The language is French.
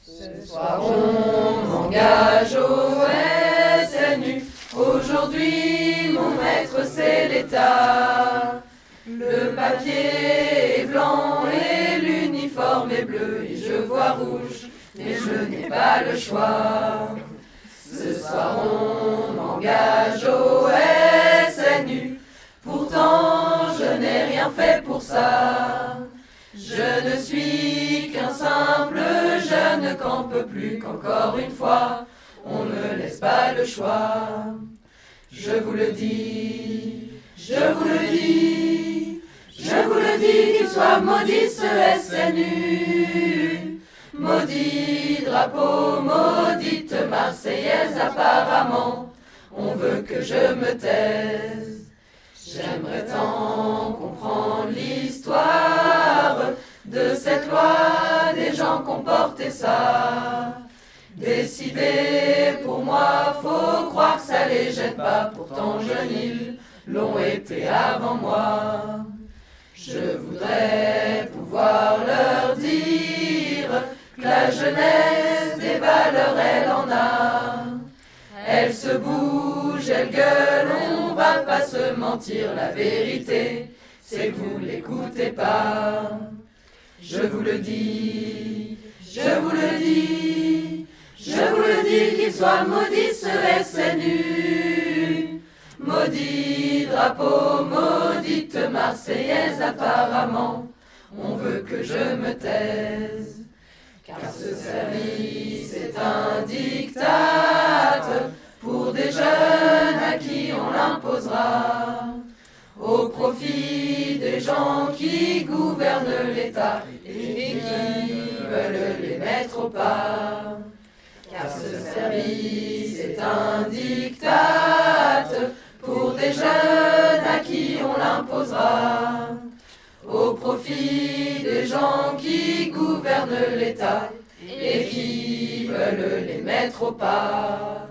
Ce soir on m'engage au SNU. Aujourd'hui mon maître c'est l'État. Le papier est blanc et l'uniforme est bleu et je vois rouge, mais je n'ai pas le choix. Ce soir on m'engage au SNU. Pourtant je n'ai rien fait pour ça. Je ne suis qu'un simple jeune qu'en peut plus qu'encore une fois on me laisse pas le choix. Je vous le dis, je vous le dis, je vous le dis, qu'il soit maudit ce SNU. Maudit drapeau, maudite Marseillaise, apparemment on veut que je me taise. J'aimerais tant comprendre l'histoire de cette loi des gens qui ont porté ça. Décider pour moi, faut croire que ça les gêne pas, pourtant jeunes ils l'ont été avant moi. Je voudrais pouvoir leur dire que la jeunesse des valeurs elle en a. Elle se bouge, elle gueule, on va pas se mentir, la vérité, c'est que vous l'écoutez pas. Je vous le dis, je vous le dis, je vous le dis, qu'il soit maudit ce SNU. Maudit drapeau, maudite Marseillaise, apparemment, on veut que je me taise. Car ce service est un diktat pour des jeunes à qui on l'imposera, au profit des gens qui gouvernent l'État et qui veulent les mettre au pas. Car ce service est un diktat pour des jeunes à qui on l'imposera, au profit des gens qui gouvernent l'État et qui veulent les mettre au pas.